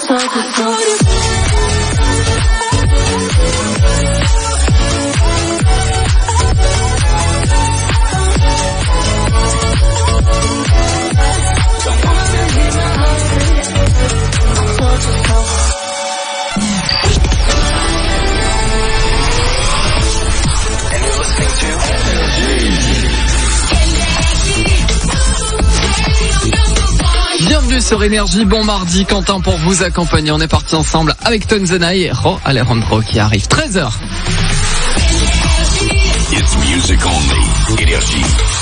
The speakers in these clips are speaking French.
Bienvenue sur Énergie, bon mardi, Quentin pour vous accompagner. On est parti ensemble avec Tonzena et Ro Alejandro qui arrive 13h. It's music only. Énergie.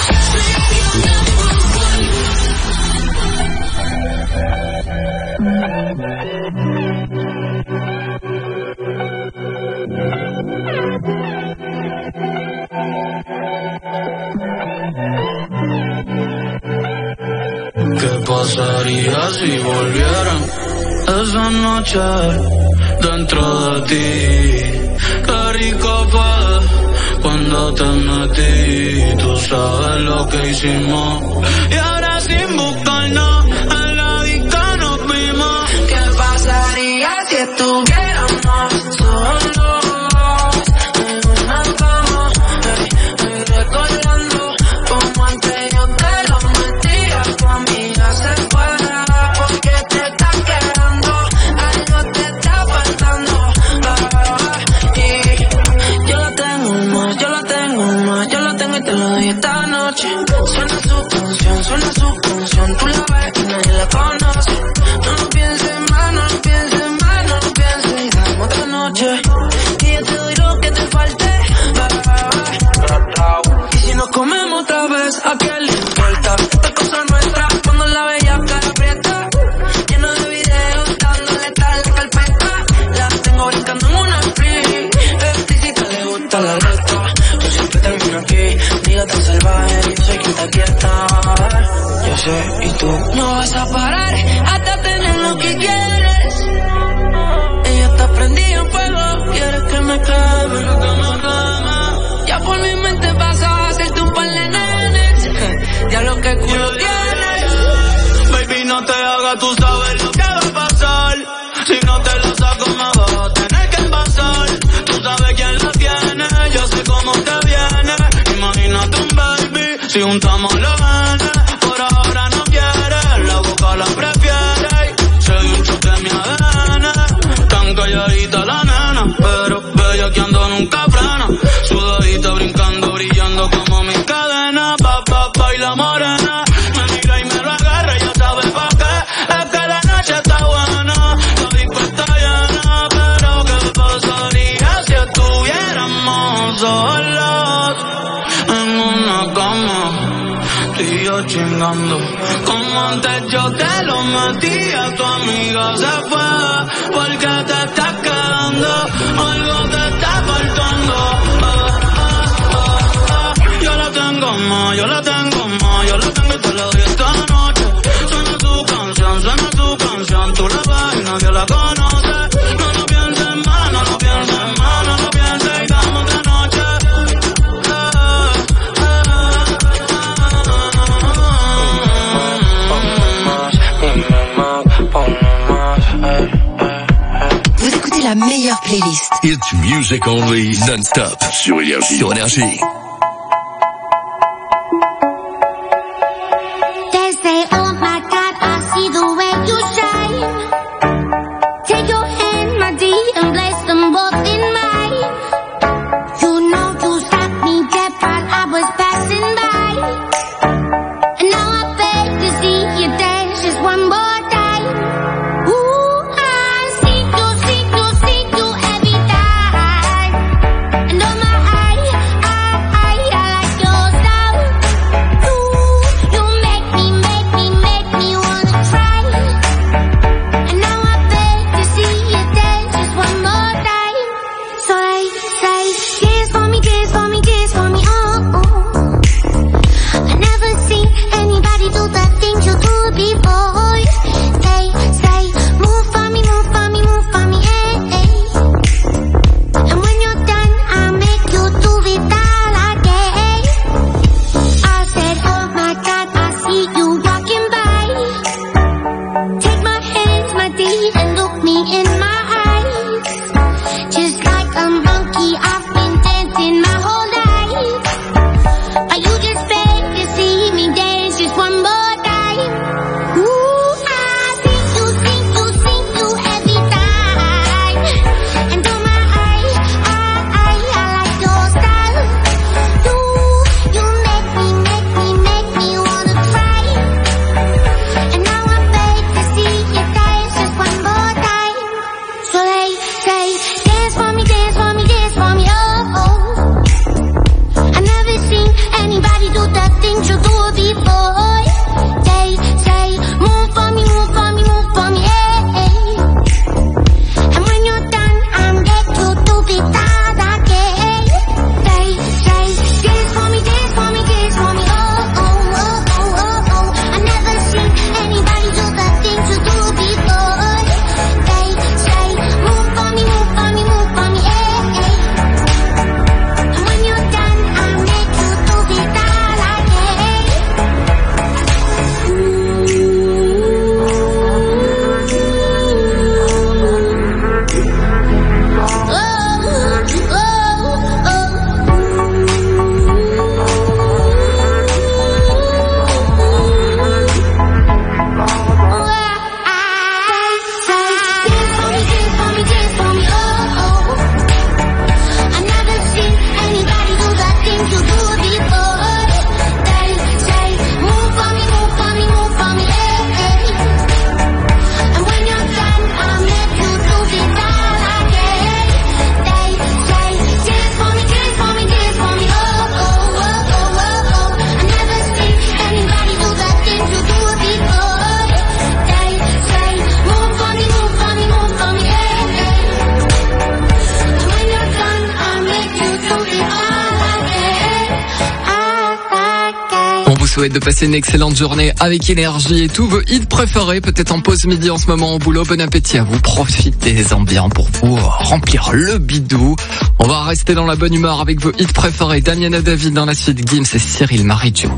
¿Qué pasaría si volvieran esa noche dentro de ti? Qué rico fue cuando te metí. Tú sabes lo que hicimos. Y ahora sin buscarnos en la disco nos vimos. ¿Qué pasaría si estuviéramos solos? Suena su canción, tú la ves y nadie la conoce. No lo pienses más, no lo pienses más, no lo pienses y dame otra noche. Y yo te doy lo que te falte. Y si nos comemos otra vez, ¿a qué le importa? Esta cosa nuestra, cuando la veía cara aprieta. Lleno de videos, dándole tal la carpeta. La tengo brincando en una free. Explícita le gusta la letra. Yo siempre termino aquí, diga tan salvaje, yo soy quien te quieta. Yo sé, y tú no vas a parar hasta tener lo que quieres. Ella está prendida en fuego, quieres que me queme. Ya por mi mente vas a hacerte un par de nenes. Ya lo que culo tienes. Baby, no te hagas, tú sabes lo que va a pasar. Si no te lo saco me vas a tener que pasar. Tú sabes quién la tiene, yo sé cómo te viene. Imagínate un baby, si juntamos los genes. Por ahora no quiere, la boca la prefiere. Soy un choque de mi ADN. Tan calladita la nena, pero bella que ando nunca frena. Sudadita brincando, brillando como mi cadena. Baila morena, me mira y me lo agarra, ya sabe pa' qué. Es que la noche está buena, la disco está llena. Pero qué pasaría si estuviéramos solos en una cama, tú y yo chingando. Como antes yo te lo metía, tu amiga se fue porque te estás quedando, algo te está faltando. Yo la tengo más, yo la tengo más, yo la tengo y te la doy esta noche. Suena tu canción, tú la ves y nadie la conoce. No lo pienses más, no lo pienses más, no lo pienses y dame otra noche. Vous écoutez la meilleure playlist. It's music only, non-stop, sur Énergie. Sur Énergie. They say, oh my God, I see the way you shine. Take your hand, my dear, and place them both in mine. You know you stopped me dead while I was passing by. And now I beg to see you dance just one more time. Ooh, I see you every time. And oh my, I like your style. Ooh, you make me wanna try. And now I beg to see you dance just one more souhaite de passer une excellente journée avec énergie et tous vos hits préférés, peut-être en pause midi en ce moment au boulot. Bon appétit à vous, profitez-en bien pour vous remplir le bidou. On va rester dans la bonne humeur avec vos hits préférés. Damiana David dans la suite, Gims et Cyril Maridio.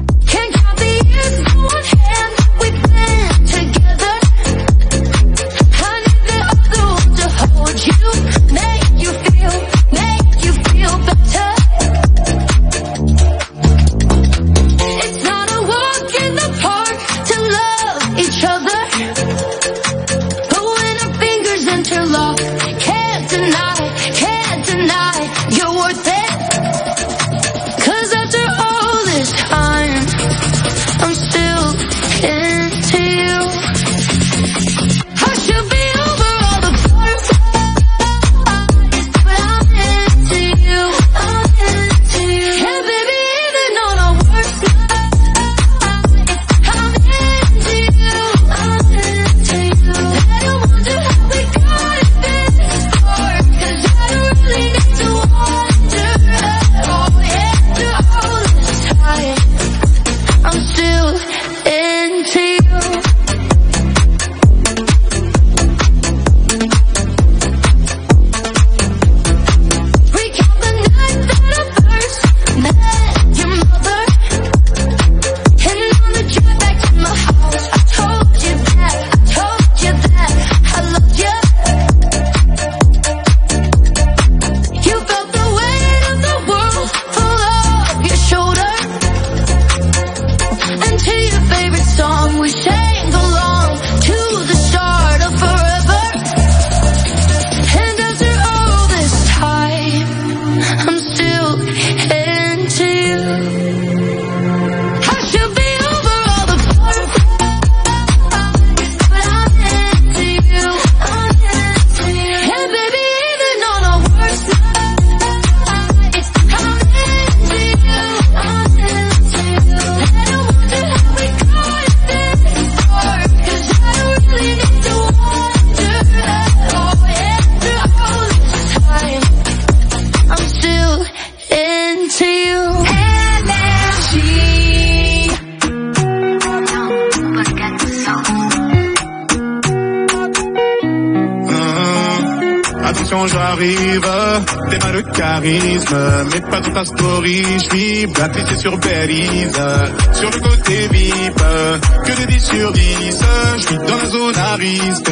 Mais pas dans ta story, je vis blacklisté sur Belize. Sur le côté VIP, que de 10 sur 10. Je vis dans la zone à risque.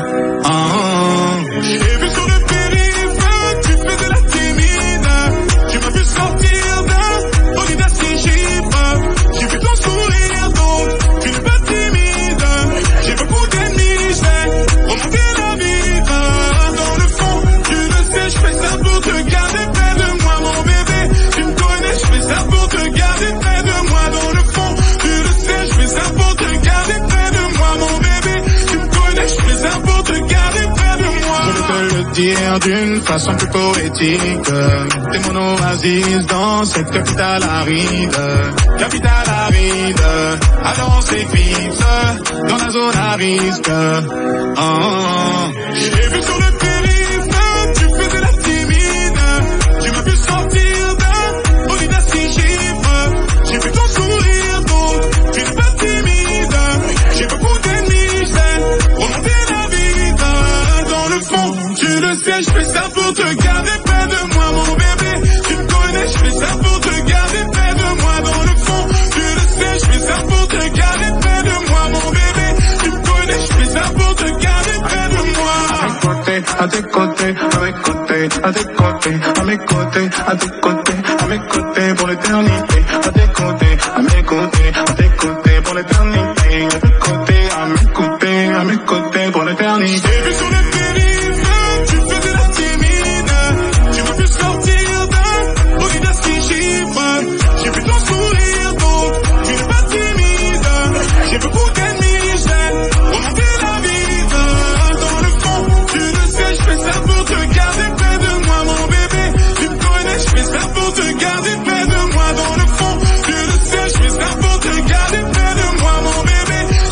J'ai vu sur le périph', tu faisais la timide. Tu m'as vu sortir d'un bolide à 6 chiffres. J'ai vu ton sourire, donc tu n'es pas timide. J'ai beaucoup d'ennemis, je vais remonter la vie. Dans le fond, tu le sais, je fais ça pour te garder. Dire d'une façon plus poétique, t'es mon oasis dans cette capitale aride. Capitale aride, alors c'est fixe, dans la zone à risque. J'ai vu sur le périph', tu faisais la timide. Tu m'as vu sortir d'un bolide à 6 chiffres. J'ai vu ton sourire, donc tu n'es pas timide. J'ai beaucoup d'ennemis, j'ai remonté la vie. Dans le fond, tu le sais, je fais ça pour te garder près de moi, mon bébé. Tu me connais, je fais ça pour te garder près de moi. Dans le fond, tu le sais, je fais ça pour te garder près de moi, mon bébé. Tu me connais, je fais ça pour te garder près de moi. À tes côtés, à mes côtés, à tes côtés, à mes côtés, à tes côtés, à mes côtés pour l'éternité. À tes côtés, à mes côtés, à tes côtés pour l'éternité. À tes côtés, à mes côtés, à mes côtés pour l'éternité. J'ai vu sur le périph', tu faisais la timide. Tu m'as vu sortir d'un bolide à 6 chiffres. J'ai vu ton sourire, donc tu n'es pas timide. J'ai beaucoup d'ennemis, j'ai remonté la vie. Dans le fond, tu le sais, je fais ça pour te garder près de moi, mon bébé. Tu me connais, je fais ça pour te garder près de moi. Dans le fond, tu le sais, je fais ça pour te garder près de moi, mon bébé.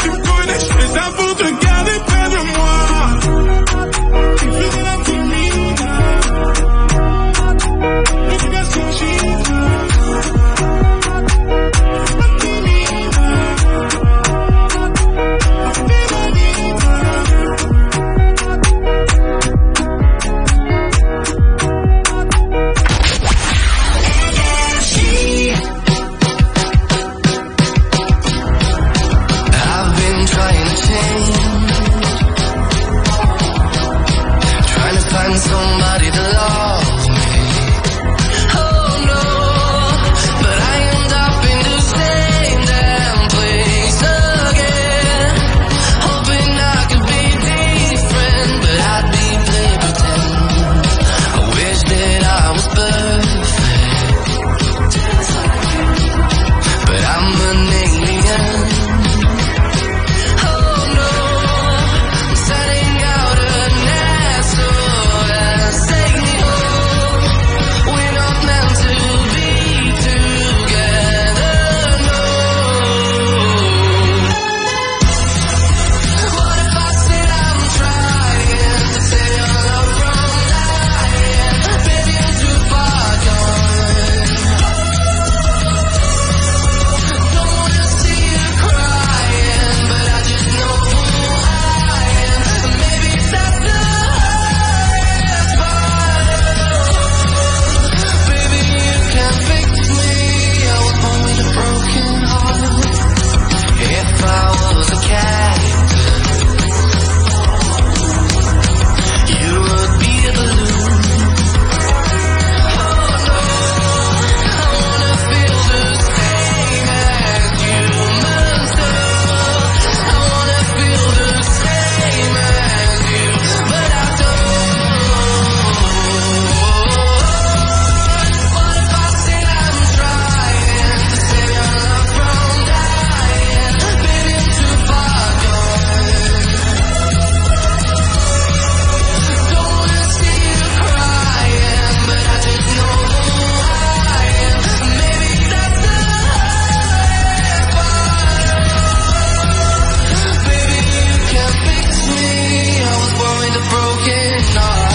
find somebody to love me. Oh no, but I end up in the same damn place again. Hoping I could be different, but I'd be playing pretend. I wish that I was perfect, but I'm an alien. Oh no, I'm setting out an SOS. Take me home. We're not meant to be together, no. What if I said I'm trying to save your love from dying? Baby, I'm too far gone. Don't wanna see you crying, but I just know who I am. Maybe that's the hardest part. Baby, you can fix me. I was born with a broken heart. If I was a cactus, you would be a balloon. Oh no, I wanna feel the same as you, monster. I wanna feel the same as you, but I don't. What if I said I'm trying to save your love from dying? Baby, I'm too far gone. Don't wanna see you crying, but I just know who I am. Maybe that's the hardest part. Baby, you can fix me. I was born with a broken heart.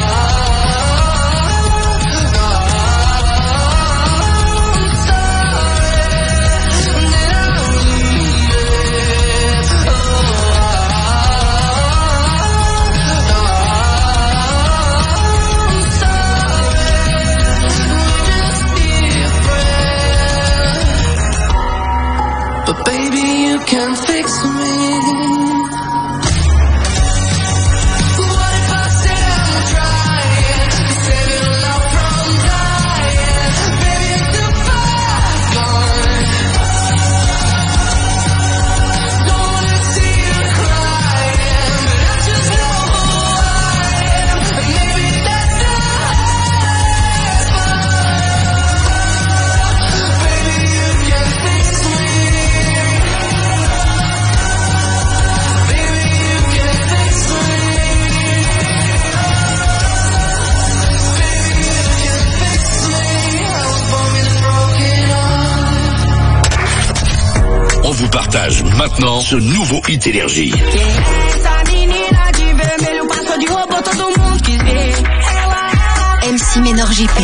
I'm sorry that I'm leaving. I'm sorry, we're just different. But baby, you can fix me. What if I said I'm trying to save your love from dying? Baby, I'm too far gone. Don't wanna see you crying, but I just know who I am. Maybe that's the hardest part. Baby, you can fix me. Baby, you can fix me. Baby, you can fix me. I was born with a broken heart. On vous partage maintenant ce nouveau hit Énergie. Quem é essa menina de vermelho? Passou de robô, todo mundo quis ver. Ela MC Ménor JP.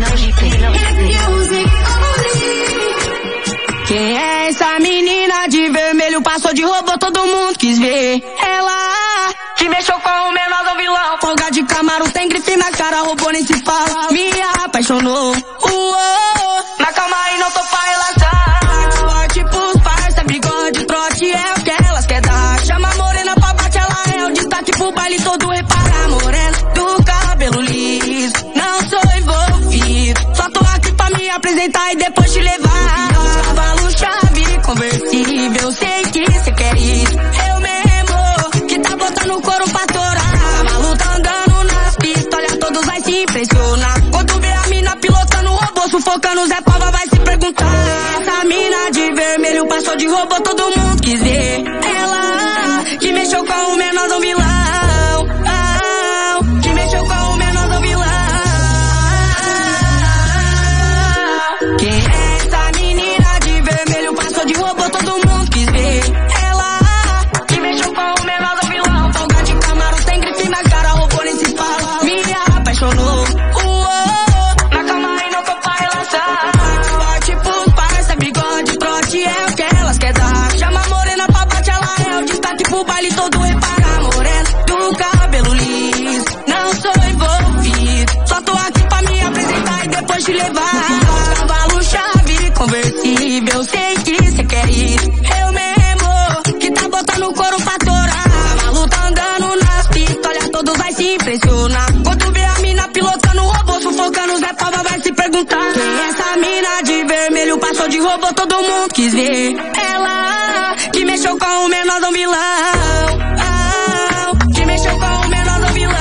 Quem é essa menina de vermelho? Passou de robô, todo mundo quis ver. Ela que mexeu com o menor do vilão. Folga de Camaro, tem grife na cara, robô nem se fala. Me apaixonou. Na calma aí, não tô pra relaxar. Forte pros parça, bigode, trote é o que elas quer dar. Chama a morena pra bate, ela é o destaque pro baile todo. Repara, morena do cabelo liso. Não sou envolvido, só tô aqui pra me apresentar e depois te levar. Cavalo chave, conversível, sei que cê quer isso. Eu mesmo, que tá botando o couro pra torar. Malu tá andando nas pistas, olha, todos vai se impressionar. Quando vê a mina pilotando o robô, sufocando Zé Pava, vai se perguntar. Essa mina de vermelho passou de robô, todo mundo quis ver. Ela que mexeu com o menor do vilão. Que mexeu com o menor do vilão. Quem é essa menina de vermelho? Passou de robô, todo mundo quis ver. Ela que mexeu com o menor do vilão. Folga de Camaro, tem grife na cara, robô nem se fala. Me apaixonou. Na calma aí, não tô pra relaxar. Forte pros parça, bigode, trote é o que elas quer dar. Chama a morena pra bate, ela é o destaque pro baile todo. Repara, morena do cabelo liso. Não sou envolvido, só tô aqui pra me apresentar e depois te levar. Cavalo chave, conversível, sei que cê quer isso. Eu mesmo, que tá botando o couro pra torar. Malu tá andando nas pistas, olha, todos vai se impressionar. Quando vê a pilotando o robô, sufocando os Pava vai se perguntar. Quem é essa mina de vermelho? Passou de robô, todo mundo quis ver. Ela que mexeu com o menor do vilão. Que mexeu com o menor do vilão.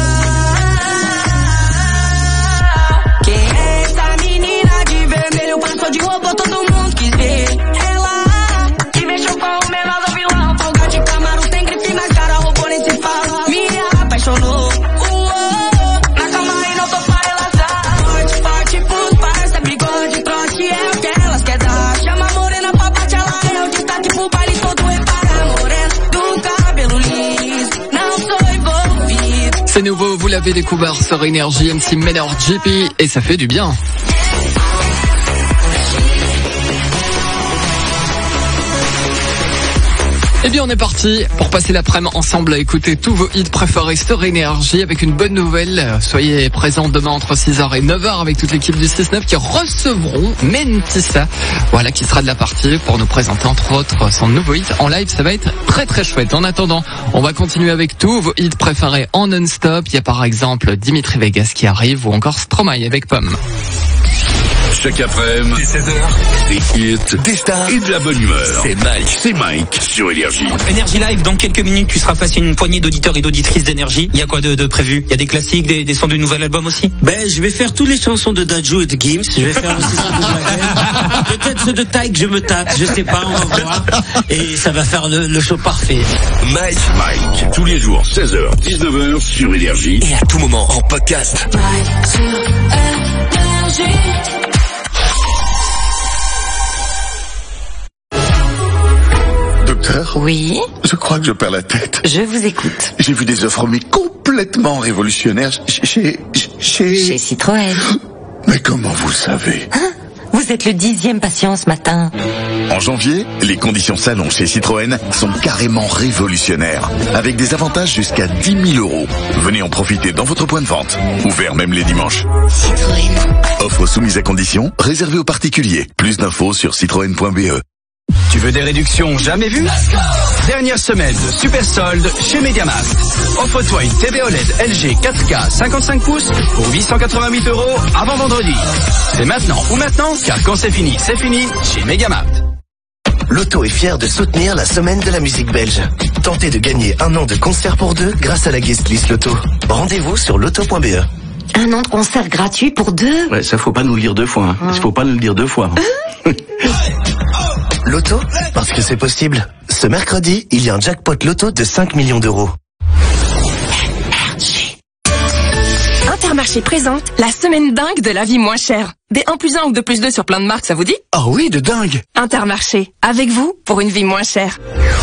Quem é essa menina de vermelho? Passou de robô, todo mundo quis ver. Ela que mexeu com o menor do vilão. Folga de Camaro, tem grife na cara, robô nem se fala. Me apaixonou. Na cama e não tô pra relaxar. Forte pros parça, bigode, trote é o que elas quer dar. Chama a morena pra bate, ela é o destaque pro baile todo. Repara, morena do cabelo liso, não sou envolvido. C'est nouveau, vous l'avez découvert sur Énergie, MC Menor JP, et ça fait du bien. Eh bien, on est parti pour passer l'après-midi ensemble à écouter tous vos hits préférés sur Énergie avec une bonne nouvelle. Soyez présents demain entre 6h et 9h avec toute l'équipe du 6-9 qui recevront Mentissa. Voilà, qui sera de la partie pour nous présenter entre autres son nouveau hit en live. Ça va être très très chouette. En attendant, on va continuer avec tous vos hits préférés en non-stop. Il y a par exemple Dimitri Vegas qui arrive ou encore Stromae avec Pomme. Chaque après-midi, 16h, des hits, des stars et de la bonne humeur. C'est Mike sur Énergie. Énergie Live, dans quelques minutes, tu seras face à une poignée d'auditeurs et d'auditrices d'Énergie. Il y a quoi de prévu? Il y a des classiques, des sons du nouvel album aussi? Je vais faire toutes les chansons de Dadju et de Gims. Je vais faire aussi ceux de Black. Peut-être ceux de Tyke, je me tâte. Je sais pas, on va voir. Et ça va faire le show parfait. Mike, tous les jours, 16h, 19h sur Énergie. Et à tout moment, en podcast. Mike sur Énergie. Docteur? Oui, Je crois que je perds la tête. je vous écoute. J'ai vu des offres mais complètement révolutionnaires chez... Chez Citroën. Mais comment vous le savez? Vous êtes le 10e patient ce matin. En janvier, les conditions salon chez Citroën sont carrément révolutionnaires, avec des avantages jusqu'à 10 000 €. Venez en profiter dans votre point de vente, ouvert même les dimanches. Citroën. Offre soumise à conditions, réservée aux particuliers. Plus d'infos sur citroën.be. Tu veux des réductions jamais vues? Dernière semaine de super solde chez Mediamarkt. Offre-toi une TV OLED LG 4K 55 pouces pour 888 € avant vendredi. C'est maintenant ou maintenant, car quand c'est fini chez Mediamarkt. Loto est fier de soutenir la semaine de la musique belge. Tentez de gagner 1 an de concert pour 2 grâce à la guest list Loto. Rendez-vous sur loto.be. 1 an de concert gratuit pour 2? Ouais, ça faut pas nous le dire 2 fois. Il faut pas nous le dire 2 fois. Loto, parce que c'est possible. Ce mercredi, il y a un jackpot Loto de 5 millions d'euros. Intermarché présente la semaine dingue de la vie moins chère. Des 1+1 ou 2+2 sur plein de marques, ça vous dit? Ah oui, de dingue! Intermarché, avec vous pour une vie moins chère.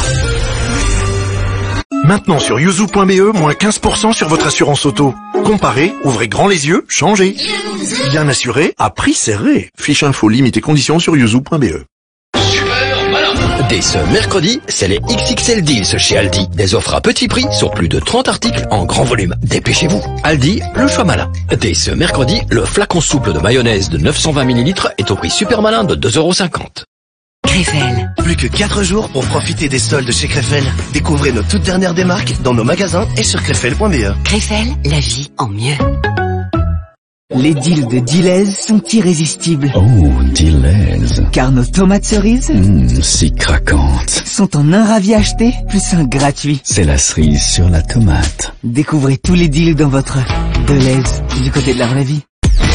Maintenant sur yuzu.be, moins 15% sur votre assurance auto. Comparez, ouvrez grand les yeux, changez. Bien assuré, à prix serré. Fiche info, limite et conditions sur yuzu.be. Dès ce mercredi, c'est les XXL Deals chez Aldi. Des offres à petit prix sur plus de 30 articles en grand volume. Dépêchez-vous. Aldi, le choix malin. Dès ce mercredi, le flacon souple de mayonnaise de 920 ml est au prix super malin de 2,50 €. Krefel. Plus que 4 jours pour profiter des soldes chez Krefel. Découvrez nos toutes dernières démarques dans nos magasins et sur krefel.be. Krefel, la vie en mieux. Les deals de Deleuze sont irrésistibles. Oh, Deleuze. Car nos tomates cerises, Si craquantes. sont en un ravi acheté, plus un gratuit. C'est la cerise sur la tomate. Découvrez tous les deals dans votre Deleuze, du côté de la vraie vie.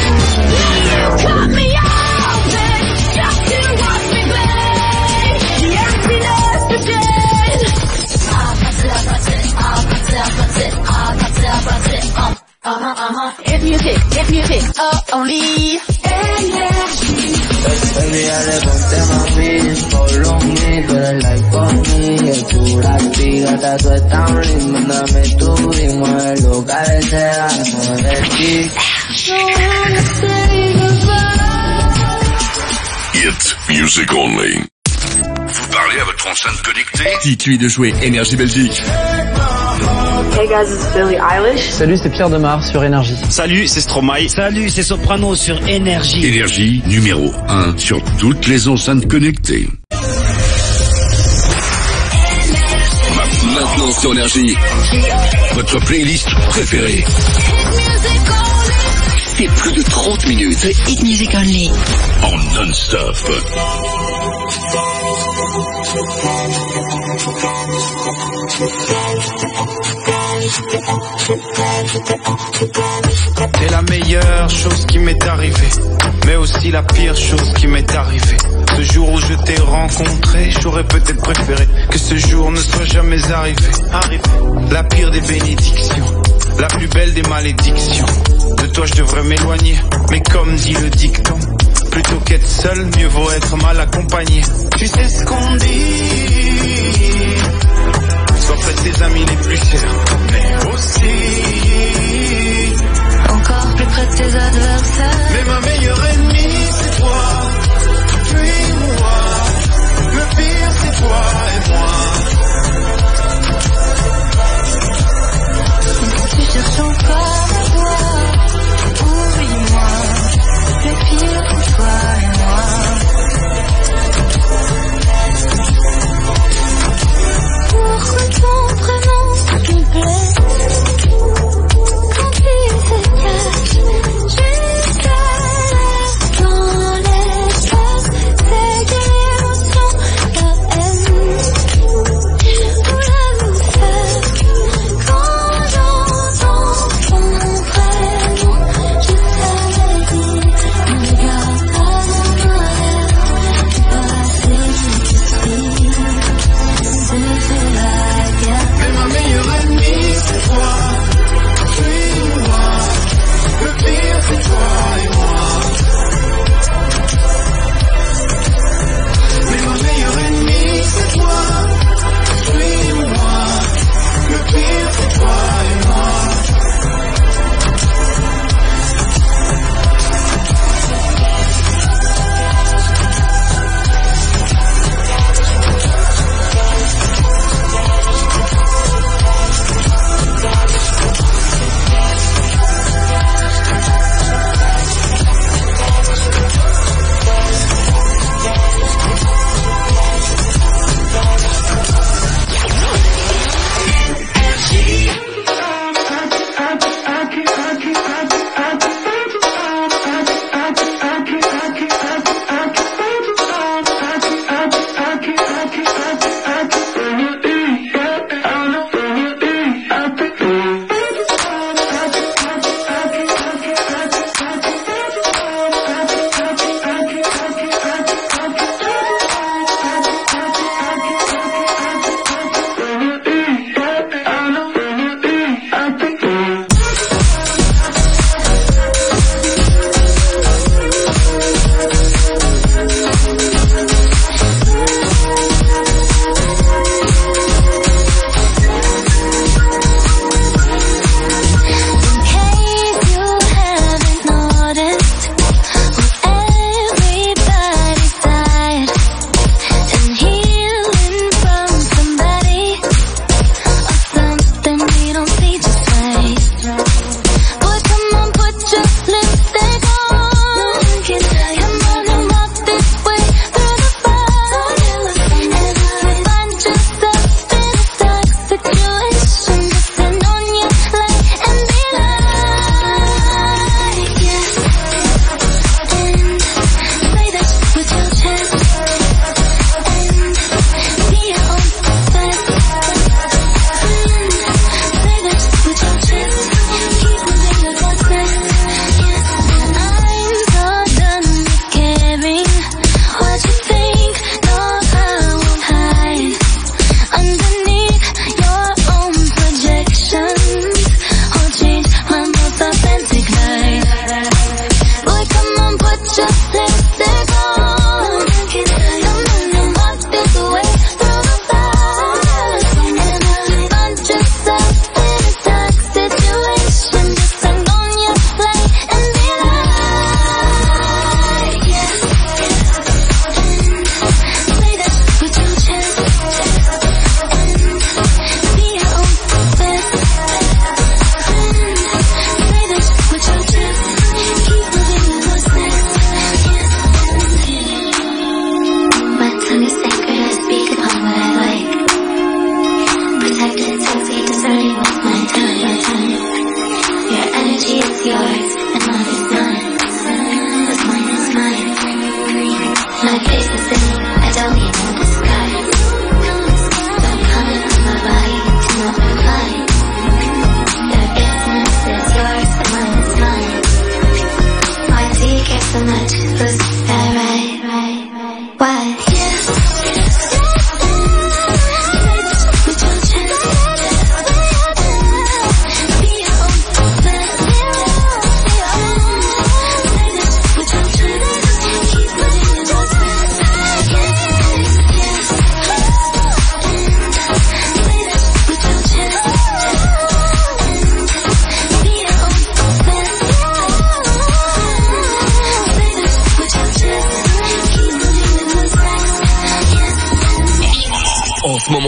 It's music, only Énergie. Le ponte mami, follow me, tú eres like for me. Es pura gata, tú estás un ritmo, mándame tu ritmo, muévelo cabecera, mueve el kick. Hit music only. Vous parlez à votre enceinte connectée? Dites-lui de jouer Énergie Belgique. Hey guys, it's Billie Eilish. Salut, c'est Pierre Demar sur Énergie. Salut, c'est Stromae. Salut, c'est Soprano sur Énergie. Énergie numéro 1 sur toutes les enceintes connectées. Maintenant sur Énergie, votre playlist préférée. Music 30 minutes. The Hit Music Only. En non-stop. T'es la meilleure chose qui m'est arrivée, mais aussi la pire chose qui m'est arrivée. Ce jour où je t'ai rencontré, j'aurais peut-être préféré que ce jour ne soit jamais arrivé. La pire des bénédictions, la plus belle des malédictions. De toi je devrais m'éloigner, mais comme dit le dicton, plutôt qu'être seul, mieux vaut être mal accompagné. Tu sais ce qu'on dit, sois près de tes amis les plus chers, mais aussi encore plus près de tes adversaires. Mais ma meilleure ennemie c'est toi, puis moi. Le pire c'est toi et moi. Si tu cherches encore à voir, oublie-moi. Le pire c'est toi et moi. Pourquoi ton prénom me plaît?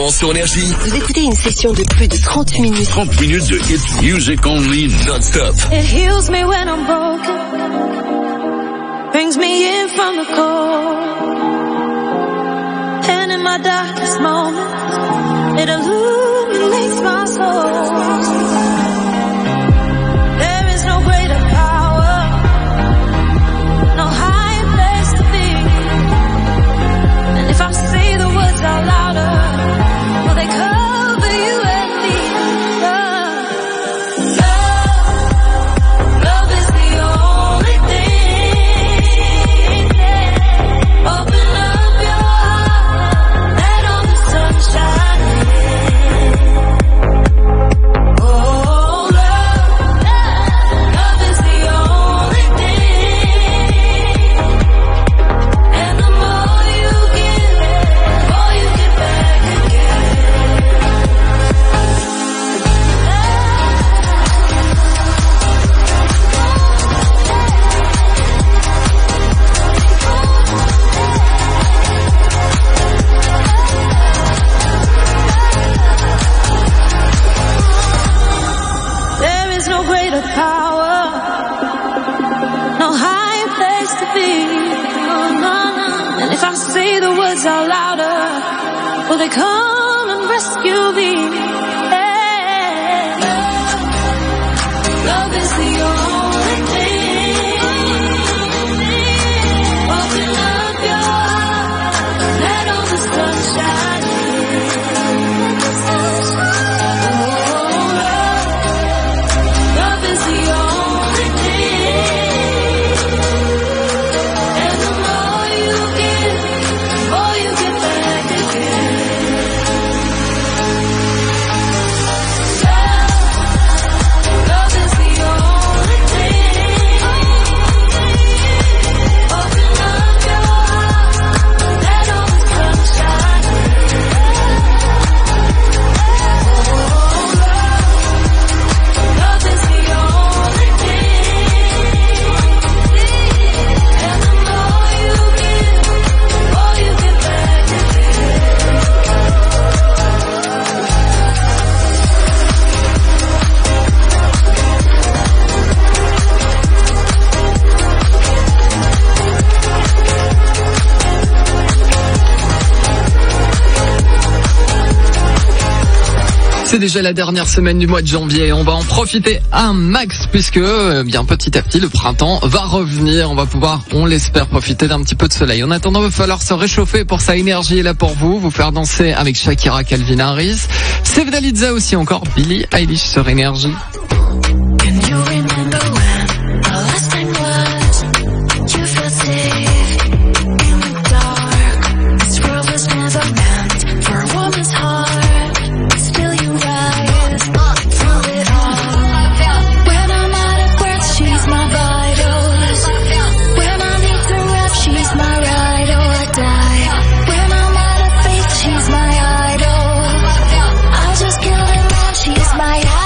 moment sur Énergie. Vous écoutez une session de plus de 30 minutes. 30 minutes de hit music only non-stop. It heals me when I'm broken, brings me in from the cold, and in my darkest moments, it illuminates my soul. There is no greater power, no higher place to be, and if I say the words out louder, will they cover you and me? Love is the only thing. Open up your heart, let all the sunshine in. Oh, love is the only thing. And the more you give, the more you get back again. There is no greater power, no higher place to be. No, no, no. And if I say the words out louder, will they come and rescue me? Yeah. Love is the only thing. Open up your heart, let all the sunshine in. Oh, love is the only thing. And the more you give, the more you get back again. Love is the only thing. Open up your heart, let all the sunshine in. Love is the only thing. And the more you give, the more you get back again. C'est déjà la dernière semaine du mois de janvier. On va en profiter un max puisque, bien petit à petit, le printemps va revenir. On va pouvoir, on l'espère, profiter d'un petit peu de soleil. En attendant, il va falloir se réchauffer. Pour ça, Énergie est là pour vous faire danser avec Shakira, Calvin Harris, Sevdaliza aussi, encore Billie Eilish sur Énergie. Can you remember when our last time was? You felt safe in the dark. This world was never meant for a woman's heart. Still you rise through it all. When I'm out of breath, she's my vital. When I need the rep, she's my ride or die. When I'm out of faith, she's my idol. I just killed her now, she's my alibi.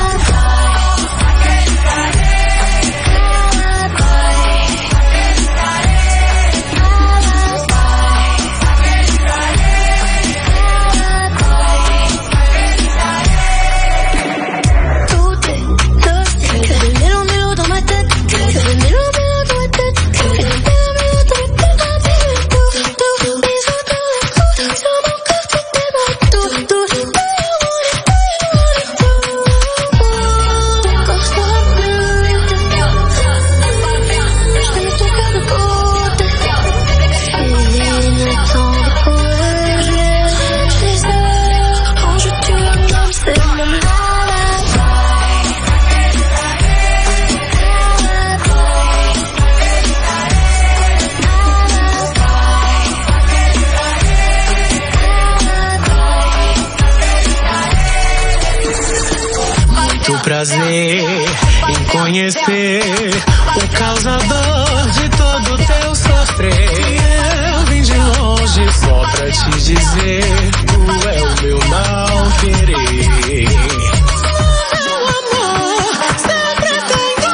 Prazer em conhecer o causador de todo teu sofrer. Eu vim de longe só pra te dizer, tu é o meu não querer. Meu amor, sempre tenho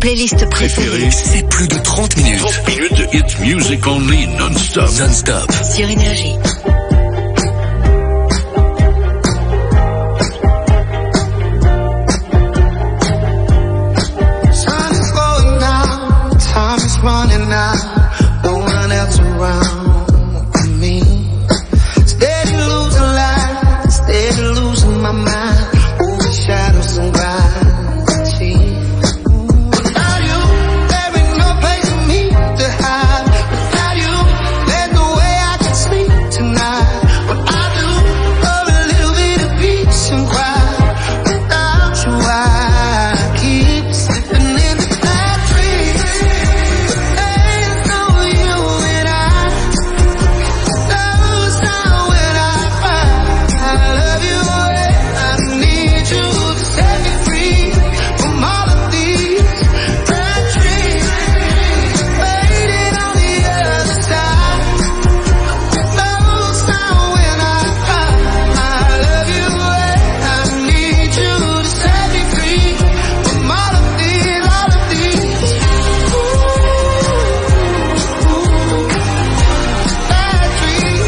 playlist préférée. C'est plus de 30 minutes. 30 minutes de hit music only non-stop. Non-stop. Sur Énergie. Sun is going down, time is running out, no one else around me. Steady losing life, steady losing my mind, moving shadows and gravity. Without you, there ain't no place for me to hide. Without you, there's no way I can sleep tonight. What I do, love a little bit of peace and quiet. Without you, I keep slipping into that dream. There's no you and I. Knows now when I find I love you and I need you to set me free from all of these bad dreams. Waiting on the other side. Knows now when I find I love you and I need you to set me free from all of these, all of these. Bad dreams.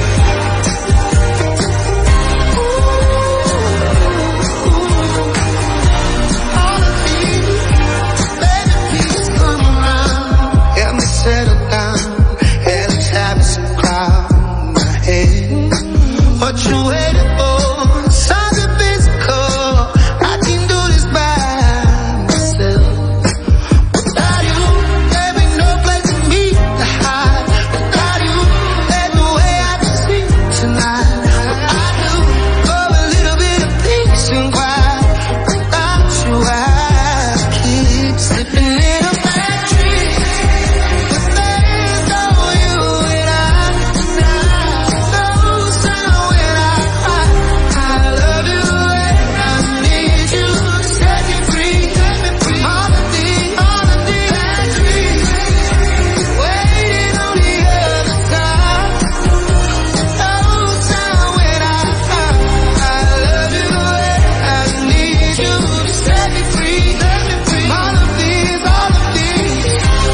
All of these, baby, please come around. Help me settle down. Hell is having some cloud in my head. What you waiting for? Something physical. I can do this by myself. Without you, there ain't no place for me to hide. Without you, there's no way I can sleep tonight. What I do, for a little bit of peace and quiet. Without you, I keep slipping in a bad dream. But there's no you and I. Knows now when I find I love you and I need you to set me free from all of these bad dreams. Waiting on the other side. Knows now when I find I love you and I need you to set me free from all of these, all of these.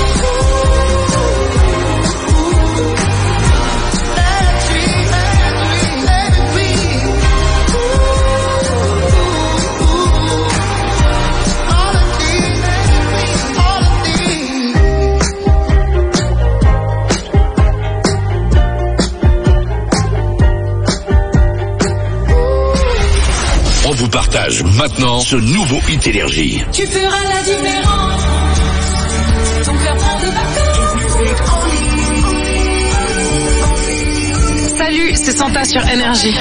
Bad dreams, baby, please. All of these, all of these. On vous partage maintenant ce nouveau hit énergie. Tu feras la différence. Ton cœur prend des vacances. Salut, c'est Santa sur Énergie.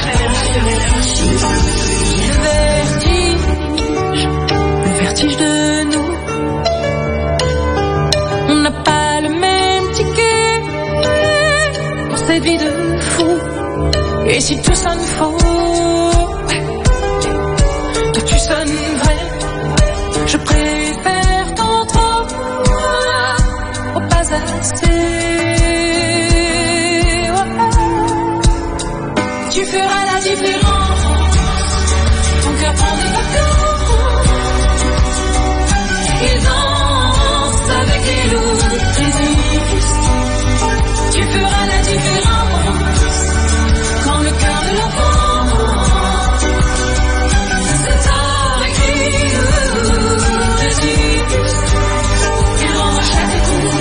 Le vertige de nous. On n'a pas le même ticket pour cette vie de fou. Et si tout sonne faux, toi tu sonnes vrai. Je préfère ton trop au pas assez. Tu feras la différence. Ton cœur prend des vacances. Il danse avec les loups résistent. Tu feras la différence. Quand le cœur de l'enfant c'est avec lui résiste. Il rend à chaque coup.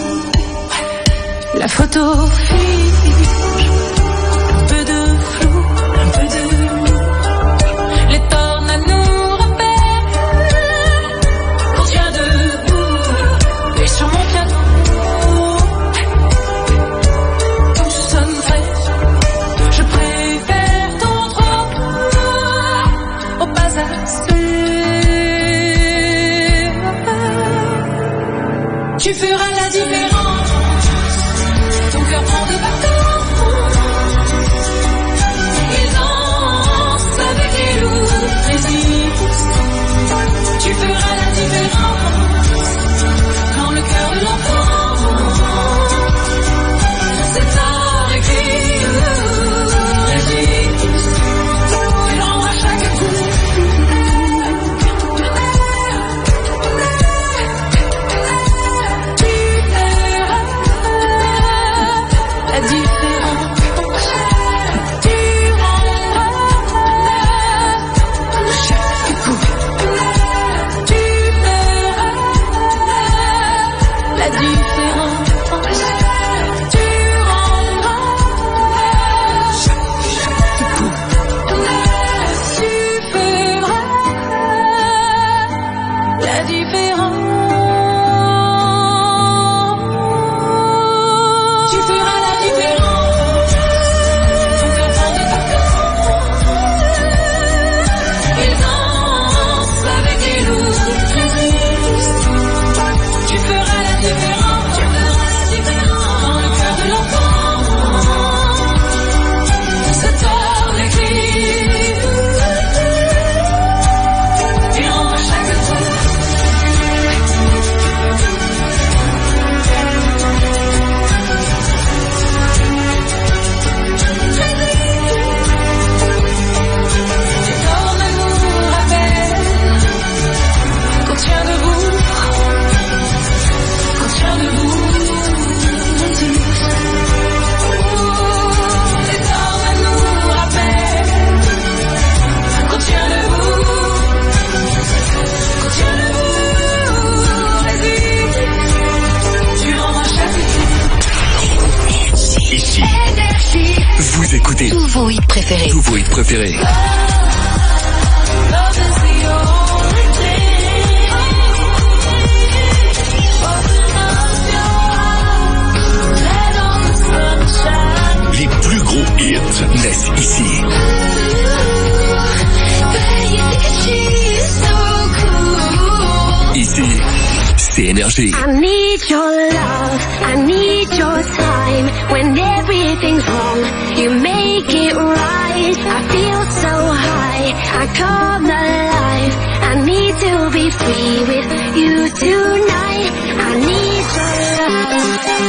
La photo fiche. Un peu de flou, un peu de mou. Les tornades nous repèrent. On tient debout. Et sur mon piano, tout sonne vrai. Je préfère ton trop au pas assez. Tu feras la différence. Ton cœur prend des vacances. Il danse avec les loups résistent. Tu feras la différence. Quand le cœur de l'enfant c'est avec lui résiste. Il rend à chaque coup. Vous écoutez Tous vos hits préférés. tous vos hits préférés. Les plus gros hits naissent ici. Ici, c'est Énergie. I need your love, I need your time. When everything's wrong, you make it right. I feel so high, I come alive. I need to be free with you tonight. I need your love.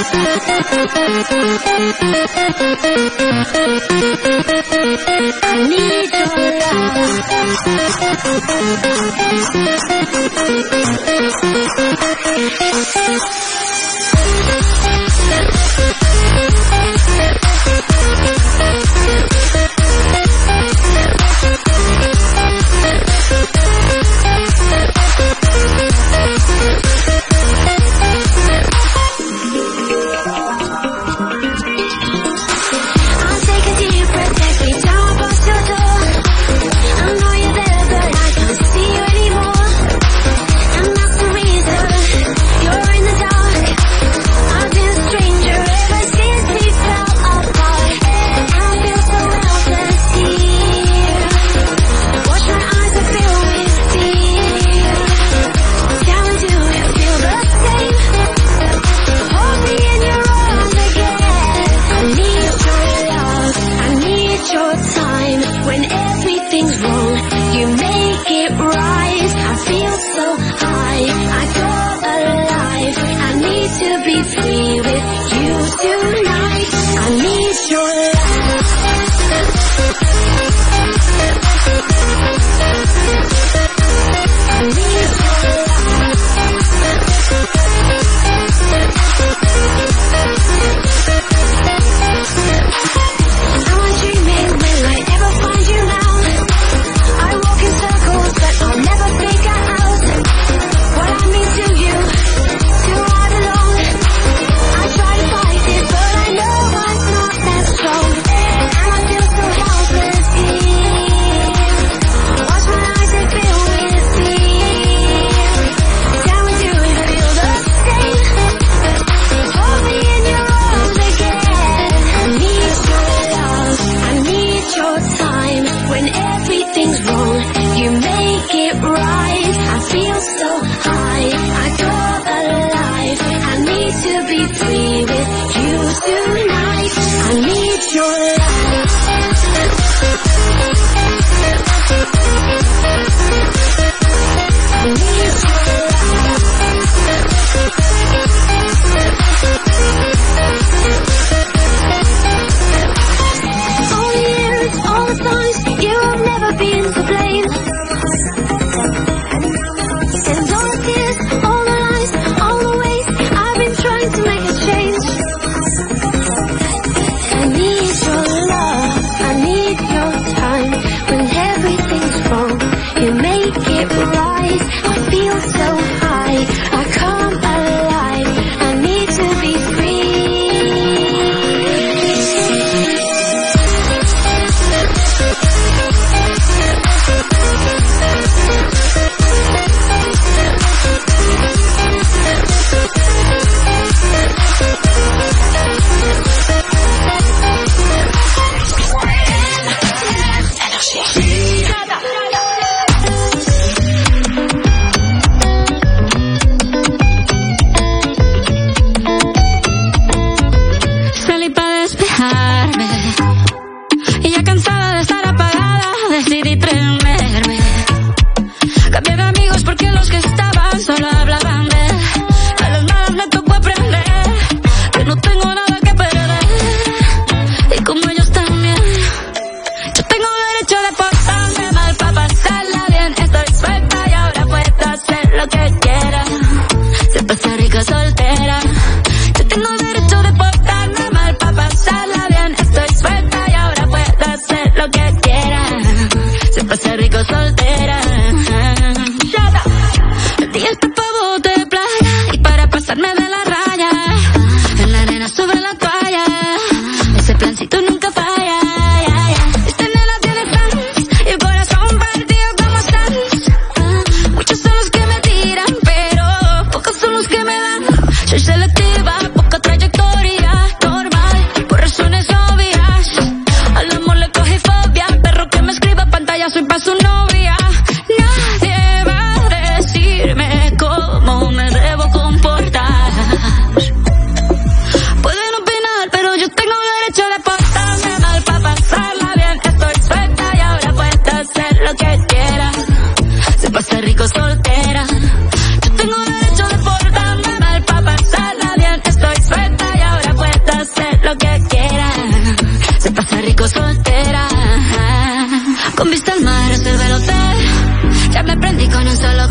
I need your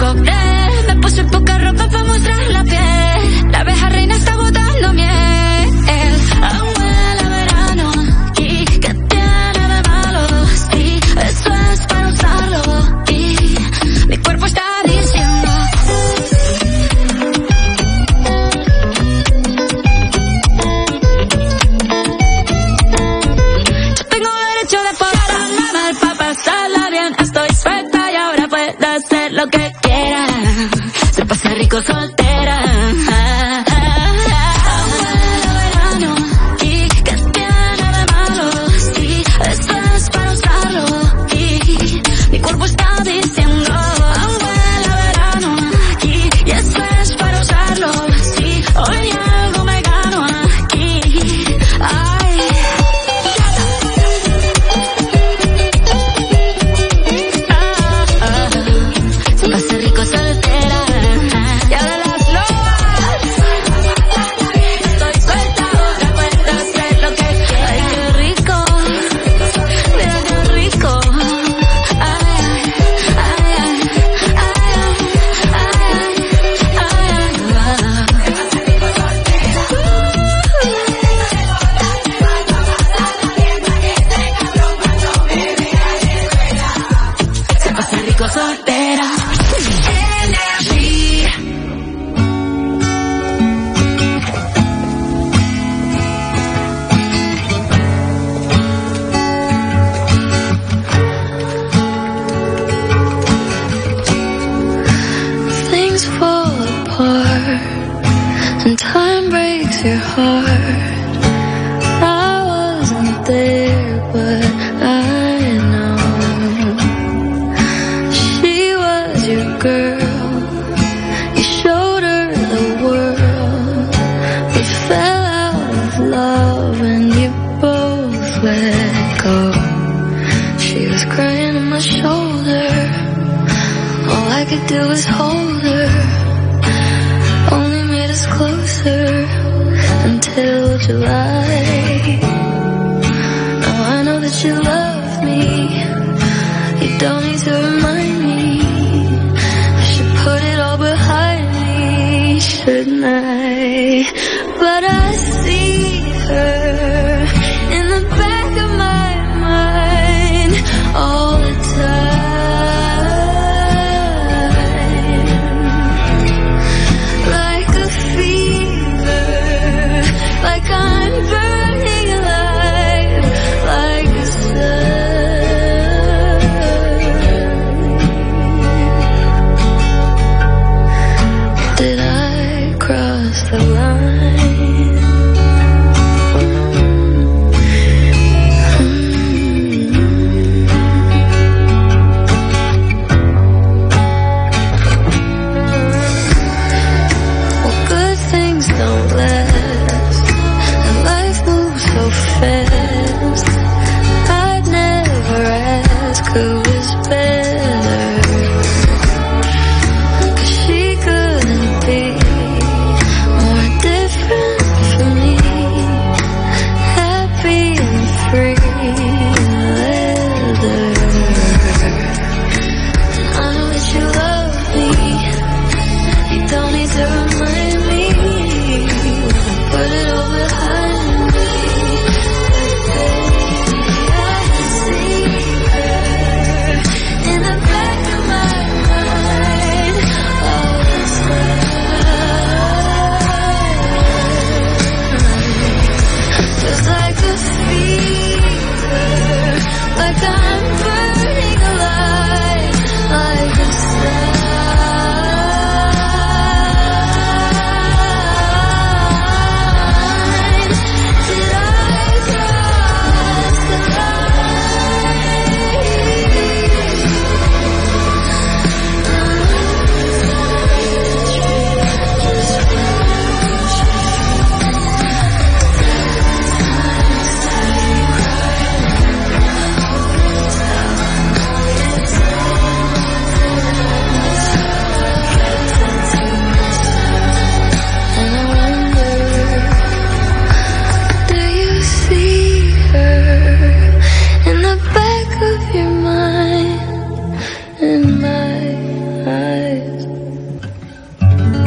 cóctel. Me puse poca ropa para mostrar la piel. La abeja reina está botando miel. Aún huele a verano. ¿Y qué tiene de malo? Sí, eso es para usarlo. Y mi cuerpo está diciendo. Yo tengo derecho de portarme mal para pasarla bien. Estoy suelta y ahora puedo hacer lo que quiera. Se pasa rico soltera. Verano. ¿Y qué tiene de malo? Sí, eso es para usarlo. Y mi cuerpo está diciendo. Huele a verano. Y eso es para usarlo. Sí, hoy algo me gano aquí. Ay. Se pasa rico soltera. Y ahora las lobas. Estoy suelta, ahora puedo hacer lo que quiera. Ay, qué rico. Mira qué rico. Ay, ay, ay, se pasa rico soltera. Energy. Things fall apart and time breaks your heart. I wasn't there, but I know she was your girl. You showed her the world. We fell out of love and you both let go. She was crying on my shoulder. All I could do was hold her. Only made us closer until July. Now I know that you love me. You don't need to remind me. I should put it all behind me, shouldn't I? But I see her in the back of my mind all the time. Like a fever, like I'm burning alive, like a sun. Did I cross the line? Well, good things don't last, and life moves so fast. I'd never ask who is better, 'cause she couldn't be more different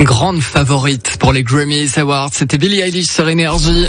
Grande favorite pour les Grammy Awards, c'était Billie Eilish sur Énergie.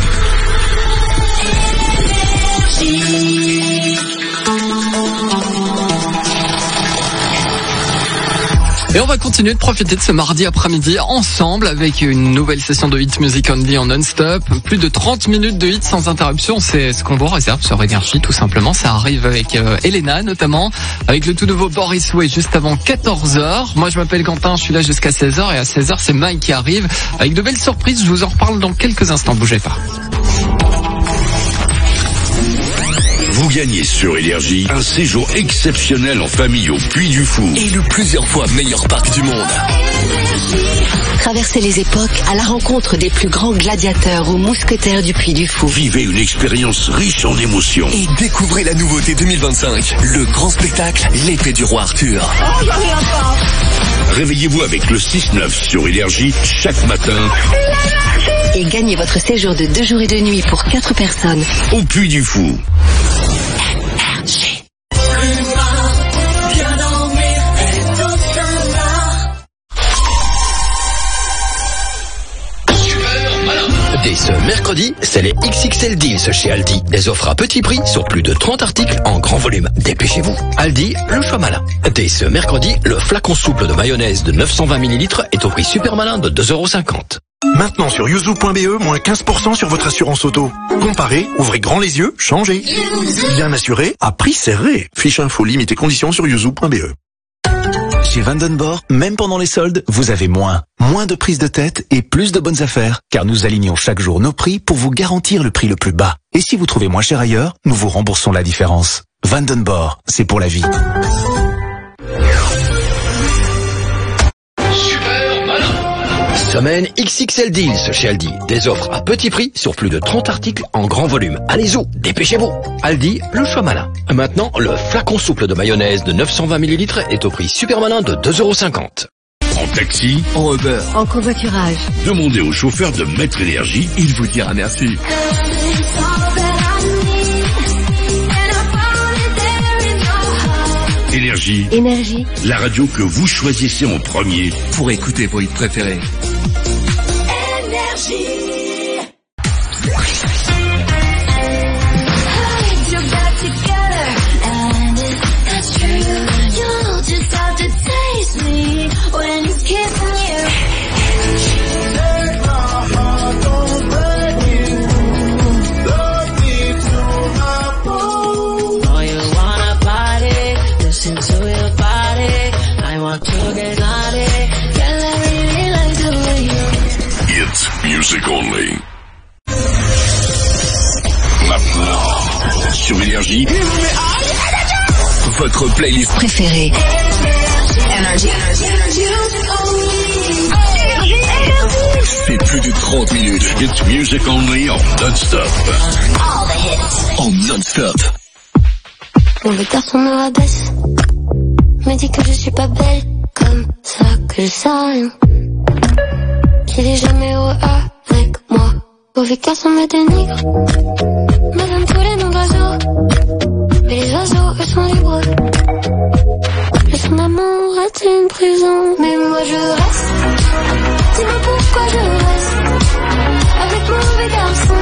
Et on va continuer de profiter de ce mardi après-midi ensemble avec une nouvelle session de Hit Music Only en non-stop. Plus de 30 minutes de hits sans interruption, c'est ce qu'on vous réserve sur Énergie tout simplement. Ça arrive avec Elena notamment, avec le tout nouveau Boris Way juste avant 14h. Moi je m'appelle Quentin, je suis là jusqu'à 16h et à 16h c'est Mike qui arrive avec de belles surprises. Je vous en reparle dans quelques instants, bougez pas. Vous gagnez sur Énergie un séjour exceptionnel en famille au Puy du Fou. Et le plusieurs fois meilleur parc du monde. Traversez les époques à la rencontre des plus grands gladiateurs aux mousquetaires du Puy du Fou. Vivez une expérience riche en émotions. Et découvrez la nouveauté 2025, le grand spectacle L'épée du roi Arthur. Réveillez-vous avec le 6-9 sur Énergie chaque matin. Et gagnez votre séjour de 2 jours et 2 nuits pour 4 personnes. Au Puy du Fou. Dès ce mercredi, c'est les XXL Deals chez Aldi. Des offres à petit prix sur plus de 30 articles en grand volume. Dépêchez-vous. Aldi, le choix malin. Dès ce mercredi, le flacon souple de mayonnaise de 920 ml est au prix super malin de 2,50 €. Maintenant sur yuzu.be, moins 15% sur votre assurance auto. Comparez, ouvrez grand les yeux, changez. Bien assuré, à prix serré. Fiche info, limite et conditions sur yuzu.be. Chez Vandenborg, même pendant les soldes, vous avez moins de prise de tête et plus de bonnes affaires, car nous alignons chaque jour nos prix pour vous garantir le prix le plus bas. Et si vous trouvez moins cher ailleurs, nous vous remboursons la différence. Vandenborg, c'est pour la vie. Semaine XXL Deals chez Aldi. Des offres à petit prix sur plus de 30 articles en grand volume. Allez-y, dépêchez-vous. Aldi, le choix malin. Maintenant, le flacon souple de mayonnaise de 920 ml est au prix super malin de 2,50 €. En taxi, En Uber. En covoiturage. demandez au chauffeur de Maître Énergie. Il vous dira merci. Énergie, Énergie. la radio que vous choisissez en premier. Pour écouter vos hits préférés. Hit Music Only. Maintenant, sur Énergie, Votre playlist Préférée. fait plus de 30 minutes. Hit Music Only en non-stop. En non-stop. Mauvais garçon me rabaisse, me dit que je suis pas belle, comme ça que je sais rien, qu'il est jamais heureux avec moi. Mauvais garçon me dénigre, me donne tous les noms d'oiseaux, mais les oiseaux eux sont libres. Et son amour est une prison, mais moi je reste. Dis-moi pourquoi je reste avec mauvais garçon.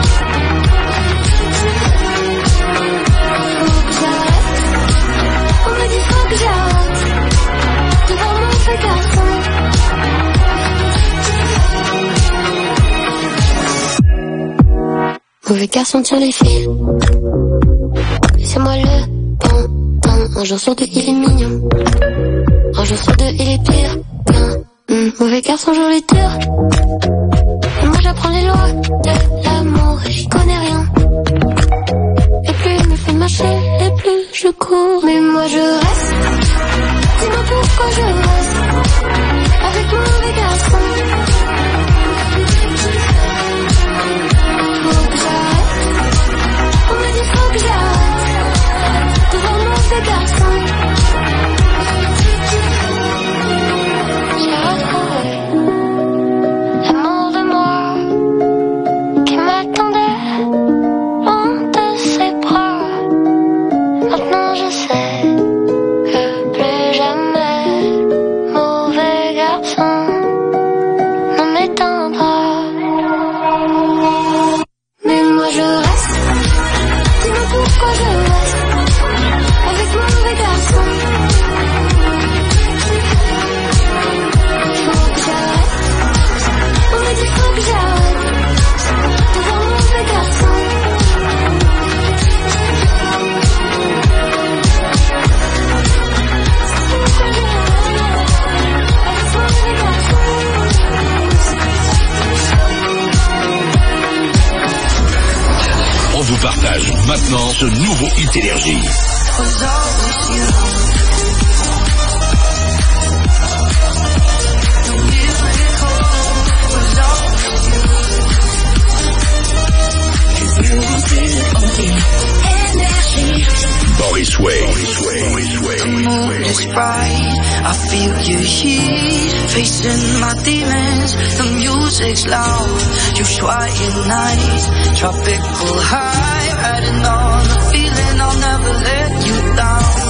On me dit faut que j'arrête de voir mauvais garçon. Mauvais garçon tire les fils, c'est moi le bon temps. Un jour sur deux il est mignon, un jour sur deux il est pire qu'un mauvais garçon, je lui tire. Et moi j'apprends les lois de l'amour et j'y connais rien. Et plus il me fait marcher, et plus je cours. Mais moi je reste. Dis-moi pourquoi je reste avec mauvais garçon. Faut que j'arrête. On me dit faut que j'arrête de voir mauvais garçon. J'ai retrouvé l'amour de moi qui m'attendait loin de ses bras. Maintenant je sais que plus jamais maintenant ce nouveau hit Énergie. Boris Way. The moon is bright, I feel you heat, facing my demons, the music's loud, you quiet nights, tropical high, riding on the feeling, I'll never let you down.